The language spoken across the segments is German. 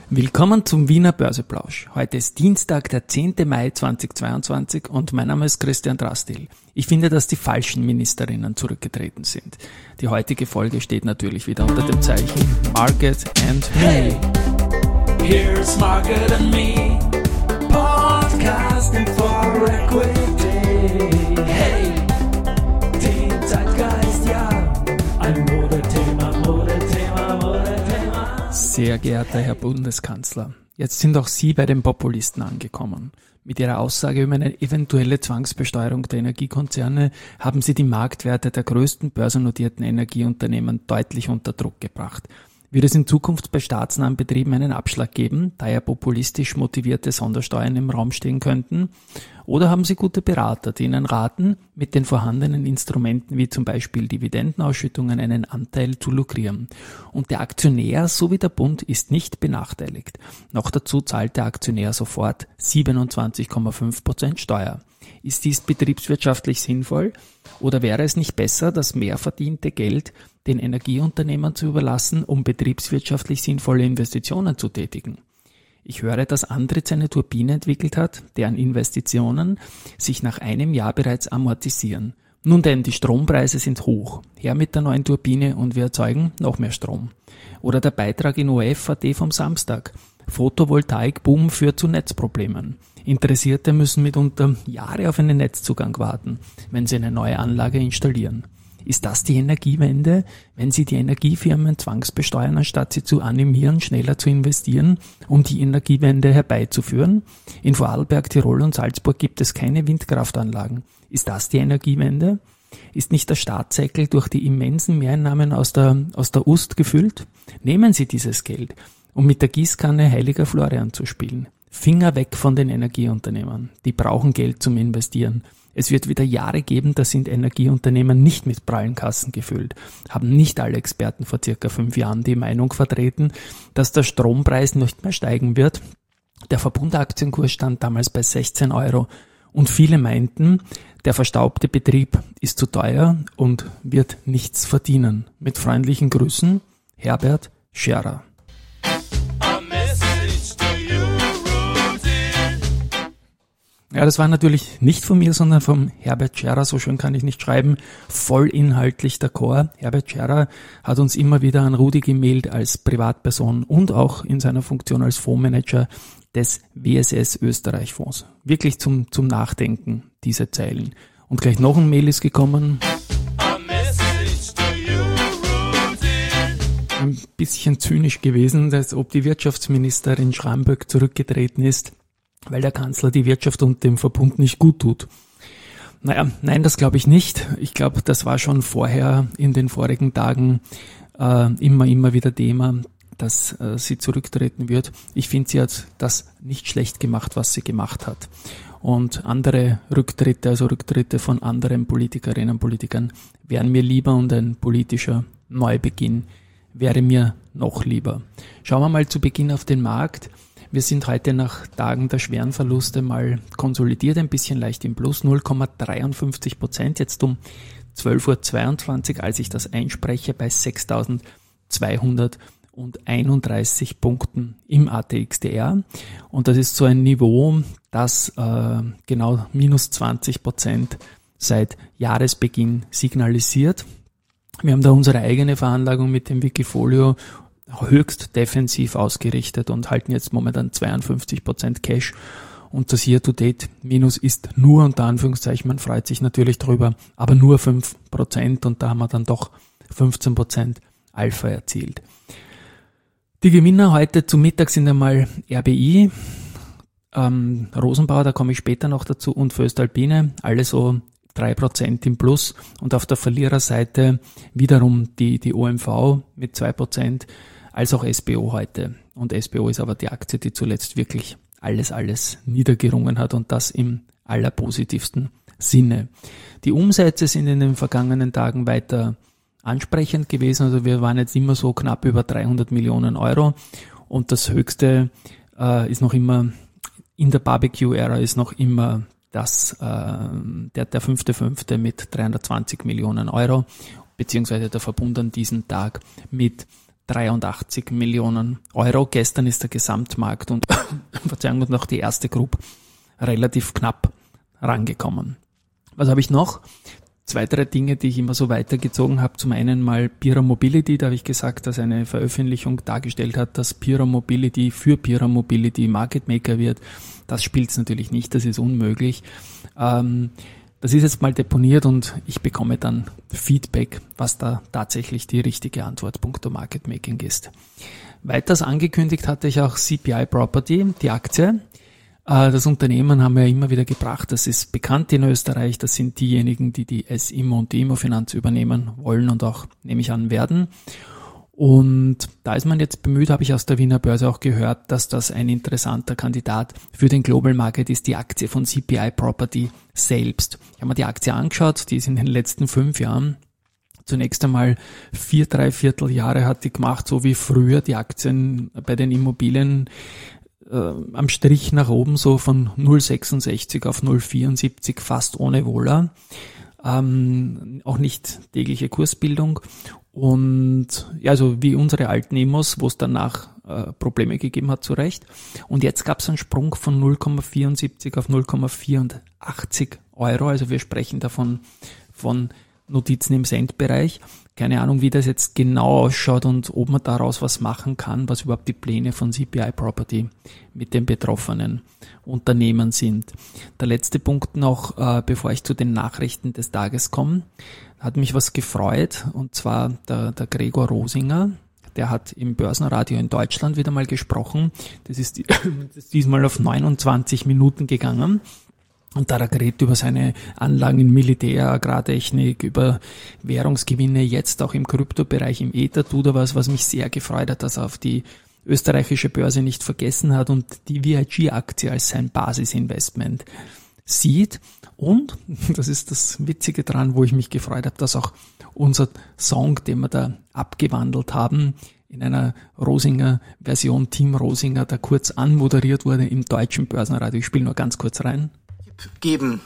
Willkommen zum Wiener Börseplausch. Heute ist Dienstag, der 10. Mai 2022 und mein Name ist Christian Drastil. Ich finde, dass die falschen Ministerinnen zurückgetreten sind. Die heutige Folge steht natürlich wieder unter dem Zeichen Market and Me. Hey, here's Market and Me, Podcasting for Equity. Hey, die Zeitgeist, ja, ein Modethema. Sehr geehrter Herr Bundeskanzler, jetzt sind auch Sie bei den Populisten angekommen. Mit Ihrer Aussage über eine eventuelle Zwangsbesteuerung der Energiekonzerne haben Sie die Marktwerte der größten börsennotierten Energieunternehmen deutlich unter Druck gebracht. Wird es in Zukunft bei staatsnahen Betrieben einen Abschlag geben, da ja populistisch motivierte Sondersteuern im Raum stehen könnten? Oder haben Sie gute Berater, die Ihnen raten, mit den vorhandenen Instrumenten wie zum Beispiel Dividendenausschüttungen einen Anteil zu lukrieren? Und der Aktionär sowie der Bund ist nicht benachteiligt. Noch dazu zahlt der Aktionär sofort 27,5% Steuer. Ist dies betriebswirtschaftlich sinnvoll? Oder wäre es nicht besser, das mehr verdiente Geld den Energieunternehmern zu überlassen, um betriebswirtschaftlich sinnvolle Investitionen zu tätigen? Ich höre, dass Andritz eine Turbine entwickelt hat, deren Investitionen sich nach einem Jahr bereits amortisieren. Nun denn, die Strompreise sind hoch. Her mit der neuen Turbine und wir erzeugen noch mehr Strom. Oder der Beitrag in ORF.at vom Samstag. Photovoltaik-Boom führt zu Netzproblemen. Interessierte müssen mitunter Jahre auf einen Netzzugang warten, wenn sie eine neue Anlage installieren. Ist das die Energiewende, wenn Sie die Energiefirmen zwangsbesteuern, anstatt sie zu animieren, schneller zu investieren, um die Energiewende herbeizuführen? In Vorarlberg, Tirol und Salzburg gibt es keine Windkraftanlagen. Ist das die Energiewende? Ist nicht der Staatssäckel durch die immensen Mehreinnahmen aus der Ust gefüllt? Nehmen Sie dieses Geld, um mit der Gießkanne Heiliger Florian zu spielen. Finger weg von den Energieunternehmern. Die brauchen Geld zum Investieren. Es wird wieder Jahre geben, da sind Energieunternehmen nicht mit prallen Kassen gefüllt. Haben nicht alle Experten vor circa 5 Jahren die Meinung vertreten, dass der Strompreis nicht mehr steigen wird. Der Verbund-Aktienkurs stand damals bei 16 € und viele meinten, der verstaubte Betrieb ist zu teuer und wird nichts verdienen. Mit freundlichen Grüßen, Herbert Scherer. Ja, das war natürlich nicht von mir, sondern vom Herbert Scherer, so schön kann ich nicht schreiben, vollinhaltlich d'accord. Herbert Scherer hat uns immer wieder an Rudi gemailt als Privatperson und auch in seiner Funktion als Fondsmanager des WSS Österreich Fonds. Wirklich zum Nachdenken, diese Zeilen. Und gleich noch ein Mail ist gekommen. Ein bisschen zynisch gewesen, als ob die Wirtschaftsministerin Schramböck zurückgetreten ist, weil der Kanzler die Wirtschaft und dem Verbund nicht gut tut. Nein, das glaube ich nicht. Ich glaube, das war schon vorher in den vorigen Tagen immer wieder Thema, dass sie zurücktreten wird. Ich finde, sie hat das nicht schlecht gemacht, was sie gemacht hat. Und andere Rücktritte, also Rücktritte von anderen Politikerinnen und Politikern, wären mir lieber und ein politischer Neubeginn wäre mir noch lieber. Schauen wir mal zu Beginn auf den Markt. Wir sind heute nach Tagen der schweren Verluste mal konsolidiert, ein bisschen leicht im Plus, 0,53%, jetzt um 12:22 Uhr, als ich das einspreche, bei 6.231 Punkten im ATXDR. Und das ist so ein Niveau, das genau minus 20% seit Jahresbeginn signalisiert. Wir haben da unsere eigene Veranlagung mit dem Wikifolio höchst defensiv ausgerichtet und halten jetzt momentan 52% Cash und das Year-to-Date-Minus ist nur, unter Anführungszeichen, man freut sich natürlich drüber, aber nur 5% und da haben wir dann doch 15% Alpha erzielt. Die Gewinner heute zum Mittag sind einmal RBI, Rosenbauer, da komme ich später noch dazu, und Voestalpine, alle so 3% im Plus und auf der Verliererseite wiederum die OMV mit 2%, als auch SBO heute. Und SBO ist aber die Aktie, die zuletzt wirklich alles niedergerungen hat und das im allerpositivsten Sinne. Die Umsätze sind in den vergangenen Tagen weiter ansprechend gewesen, also wir waren jetzt immer so knapp über 300 Millionen Euro und das höchste ist noch immer, in der Barbecue-Ära ist noch immer der 5.5. mit 320 Millionen Euro, beziehungsweise der Verbund an diesem Tag mit 83 Millionen Euro. Gestern ist der Gesamtmarkt und Verzeihung, und noch die erste Group relativ knapp rangekommen. Was habe ich noch? 2, 3 Dinge, die ich immer so weitergezogen habe. Zum einen mal Pira Mobility, da habe ich gesagt, dass eine Veröffentlichung dargestellt hat, dass Pira Mobility für Pira Mobility Market Maker wird. Das spielt es natürlich nicht, das ist unmöglich. Das ist jetzt mal deponiert und ich bekomme dann Feedback, was da tatsächlich die richtige Antwort punkto Market Making ist. Weiters angekündigt hatte ich auch CPI Property, die Aktie. Das Unternehmen haben wir ja immer wieder gebracht, das ist bekannt in Österreich, das sind diejenigen, die die S-Immo und die Immofinanz übernehmen wollen und auch, nehme ich an, werden. Und da ist man jetzt bemüht, habe ich aus der Wiener Börse auch gehört, dass das ein interessanter Kandidat für den Global Market ist, die Aktie von CPI Property selbst. Ich habe mir die Aktie angeschaut, die ist in den letzten 5 Jahren zunächst einmal 4 Dreivierteljahre hat die gemacht, so wie früher die Aktien bei den Immobilien am Strich nach oben, so von 0,66 auf 0,74, fast ohne Vola. Auch nicht tägliche Kursbildung. Und ja, also wie unsere alten Immos, wo es danach Probleme gegeben hat, zu Recht. Und jetzt gab es einen Sprung von 0,74 auf 0,84 Euro. Also wir sprechen davon von Notizen im Centbereich. Keine Ahnung, wie das jetzt genau ausschaut und ob man daraus was machen kann, was überhaupt die Pläne von CPI Property mit den betroffenen Unternehmen sind. Der letzte Punkt noch, bevor ich zu den Nachrichten des Tages komme, hat mich was gefreut, und zwar der Gregor Rosinger. Der hat im Börsenradio in Deutschland wieder mal gesprochen. Das ist diesmal auf 29 Minuten gegangen. Und da redet über seine Anlagen in Militär, Agrartechnik, über Währungsgewinne, jetzt auch im Kryptobereich, im Ether tut er was mich sehr gefreut hat, dass er auf die österreichische Börse nicht vergessen hat und die VIG-Aktie als sein Basisinvestment sieht. Und, das ist das Witzige dran, wo ich mich gefreut habe, dass auch unser Song, den wir da abgewandelt haben, in einer Rosinger-Version, Team Rosinger, da kurz anmoderiert wurde im deutschen Börsenradio. Ich spiele nur ganz kurz rein. Geben.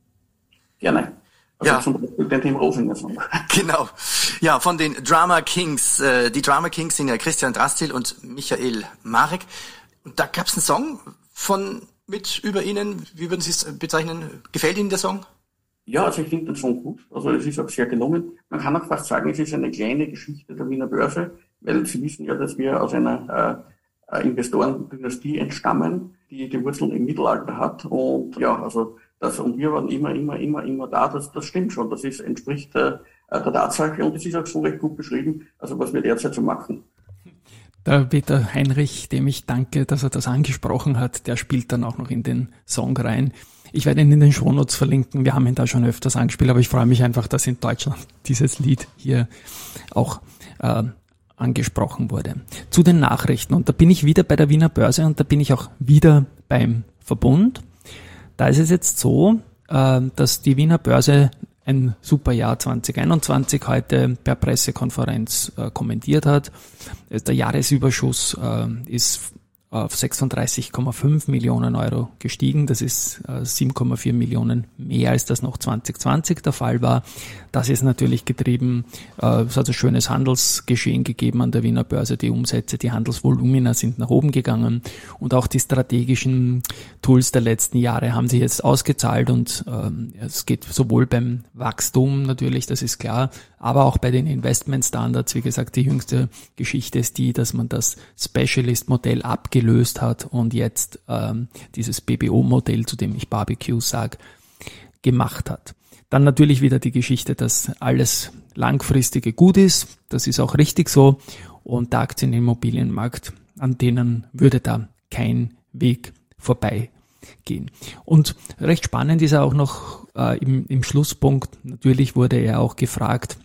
Gerne. Also Ja. zum Beispiel den Team Rosinger Song. Genau. Ja, von den Drama Kings. Die Drama Kings sind ja Christian Drastil und Michael Marek. Und da gab's einen Song über Ihnen. Wie würden Sie es bezeichnen? Gefällt Ihnen der Song? Ja, also ich finde den Song gut. Also es ist auch sehr gelungen. Man kann auch fast sagen, es ist eine kleine Geschichte der Wiener Börse, weil Sie wissen ja, dass wir aus einer Investorendynastie entstammen, die Wurzeln im Mittelalter hat. Und ja, also und wir waren immer da. Das stimmt schon. Das entspricht der Tatsache und es ist auch so recht gut beschrieben, also was wir derzeit so machen. Der Peter Heinrich, dem ich danke, dass er das angesprochen hat, der spielt dann auch noch in den Song rein. Ich werde ihn in den Shownotes verlinken. Wir haben ihn da schon öfters angespielt, aber ich freue mich einfach, dass in Deutschland dieses Lied hier auch angesprochen wurde. Zu den Nachrichten. Und da bin ich wieder bei der Wiener Börse und da bin ich auch wieder beim Verbund. Da ist es jetzt so, dass die Wiener Börse ein super Jahr 2021 heute per Pressekonferenz kommentiert hat. Der Jahresüberschuss ist auf 36,5 Millionen Euro gestiegen. Das ist 7,4 Millionen mehr, als das noch 2020 der Fall war. Das ist natürlich getrieben, es hat ein schönes Handelsgeschehen gegeben an der Wiener Börse. Die Umsätze, die Handelsvolumina sind nach oben gegangen und auch die strategischen Tools der letzten Jahre haben sich jetzt ausgezahlt und es geht sowohl beim Wachstum natürlich, das ist klar, aber auch bei den Investmentstandards. Wie gesagt, die jüngste Geschichte ist die, dass man das Specialist-Modell abgelöst hat und jetzt dieses BBO-Modell, zu dem ich Barbecue sage, gemacht hat. Dann natürlich wieder die Geschichte, dass alles Langfristige gut ist. Das ist auch richtig so. Und der Aktien- und Immobilienmarkt, an denen würde da kein Weg vorbeigehen. Und recht spannend ist auch noch im Schlusspunkt, natürlich wurde er auch gefragt,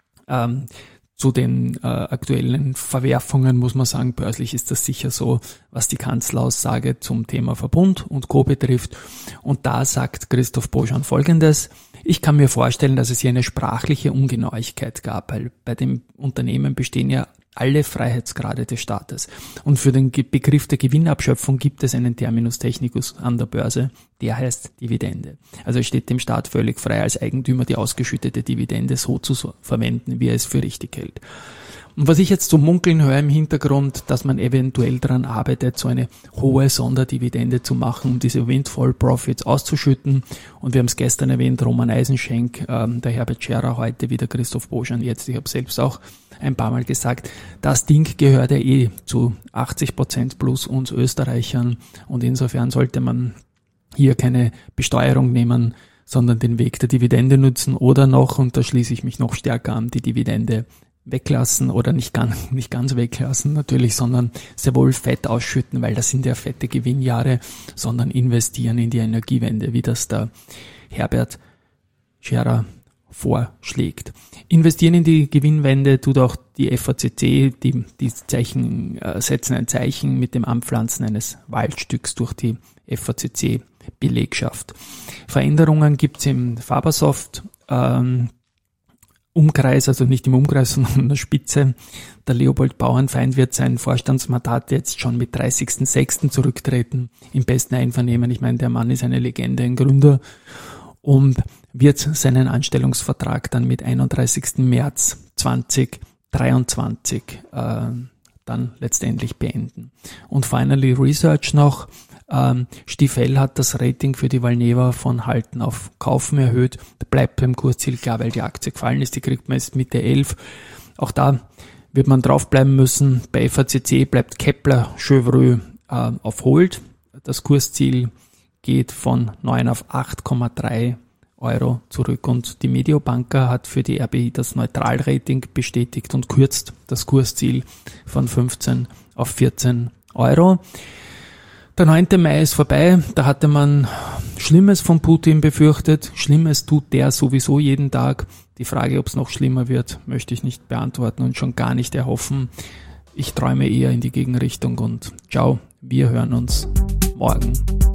zu den aktuellen Verwerfungen muss man sagen, börslich ist das sicher so, was die Kanzleraussage zum Thema Verbund und Co. betrifft. Und da sagt Christoph Boschan Folgendes: Ich kann mir vorstellen, dass es hier eine sprachliche Ungenauigkeit gab, weil bei dem Unternehmen bestehen ja alle Freiheitsgrade des Staates. Und für den Begriff der Gewinnabschöpfung gibt es einen Terminus technicus an der Börse, der heißt Dividende. Also es steht dem Staat völlig frei, als Eigentümer die ausgeschüttete Dividende so zu verwenden, wie er es für richtig hält. Und was ich jetzt so munkeln höre im Hintergrund, dass man eventuell daran arbeitet, so eine hohe Sonderdividende zu machen, um diese Windfall Profits auszuschütten. Und wir haben es gestern erwähnt, Roman Eisenschenk, der Herbert Scherer, heute wieder Christoph Boschan, jetzt, ich habe selbst auch ein paar Mal gesagt, das Ding gehört ja zu 80% plus uns Österreichern. Und insofern sollte man hier keine Besteuerung nehmen, sondern den Weg der Dividende nutzen oder noch, und da schließe ich mich noch stärker an, die Dividende weglassen oder nicht ganz weglassen natürlich, sondern sehr wohl fett ausschütten, weil das sind ja fette Gewinnjahre, sondern investieren in die Energiewende, wie das der Herbert Scherer vorschlägt. Investieren in die Gewinnwende tut auch die FACC, die Zeichen, setzen ein Zeichen mit dem Anpflanzen eines Waldstücks durch die FACC-Belegschaft. Veränderungen gibt's im Fabersoft, Umkreis, also nicht im Umkreis, sondern an der Spitze. Der Leopold Bauernfeind wird sein Vorstandsmandat jetzt schon mit 30.06. zurücktreten, im besten Einvernehmen. Ich meine, der Mann ist eine Legende, ein Gründer, und wird seinen Anstellungsvertrag dann mit 31. März 2023 dann letztendlich beenden. Und finally Research noch. Stifel hat das Rating für die Valneva von Halten auf Kaufen erhöht. Da bleibt beim Kursziel klar, weil die Aktie gefallen ist. Die kriegt man jetzt Mitte 11. Auch da wird man draufbleiben müssen. Bei FACC bleibt Kepler Chevreux auf Hold. Das Kursziel geht von 9 auf 8,3 Euro zurück. Und die Mediobanca hat für die RBI das Neutralrating bestätigt und kürzt das Kursziel von 15 auf 14 Euro. Der 9. Mai ist vorbei, da hatte man Schlimmes von Putin befürchtet. Schlimmes tut der sowieso jeden Tag. Die Frage, ob es noch schlimmer wird, möchte ich nicht beantworten und schon gar nicht erhoffen. Ich träume eher in die Gegenrichtung und ciao, wir hören uns morgen.